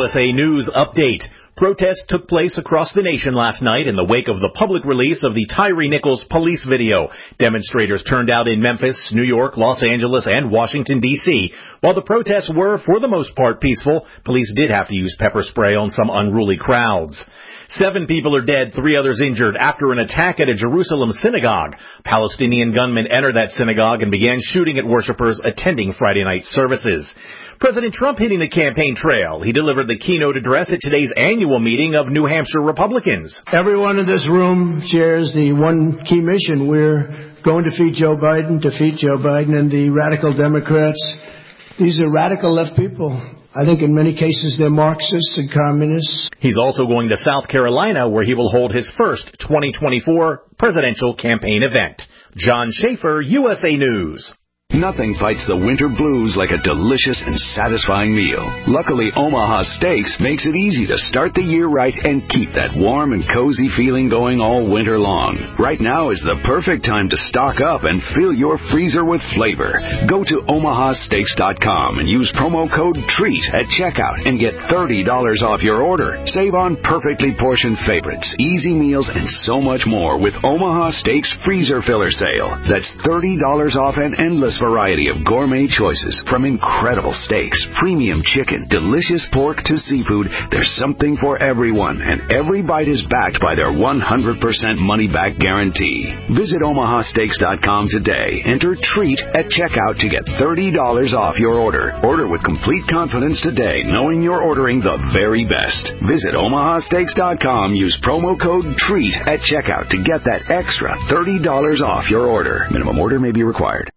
USA News update. Protests took place across the nation last night in the wake of the public release of the Tyree Nichols police video. Demonstrators turned out in Memphis, New York, Los Angeles, and Washington, D.C. While the protests were, for the most part, peaceful, police did have to use pepper spray on some unruly crowds. 7 people are dead, 3 others injured after an attack at a Jerusalem synagogue. Palestinian gunmen entered that synagogue and began shooting at worshipers attending Friday night services. President Trump hitting the campaign trail. He delivered the keynote address at today's annual meeting of New Hampshire Republicans. Everyone in this room shares the one key mission. We're going to defeat Joe Biden and the radical Democrats. These are radical left people. I think in many cases they're Marxists and communists. He's also going to South Carolina, where he will hold his first 2024 presidential campaign event. John Schaefer, USA News. Nothing fights the winter blues like a delicious and satisfying meal. Luckily, Omaha Steaks makes it easy to start the year right and keep that warm and cozy feeling going all winter long. Right now is the perfect time to stock up and fill your freezer with flavor. Go to omahasteaks.com and use promo code TREAT at checkout and get $30 off your order. Save on perfectly portioned favorites, easy meals, and so much more with Omaha Steaks Freezer Filler Sale. That's $30 off an endless variety of gourmet choices, from incredible steaks, premium chicken, delicious pork to seafood. There's something for everyone, and every bite is backed by their 100% money-back guarantee. Visit omahasteaks.com today. Enter TREAT at checkout to get $30 off your order. Order with complete confidence today, knowing you're ordering the very best. Visit omahasteaks.com. Use promo code TREAT at checkout to get that extra $30 off your order. Minimum order may be required.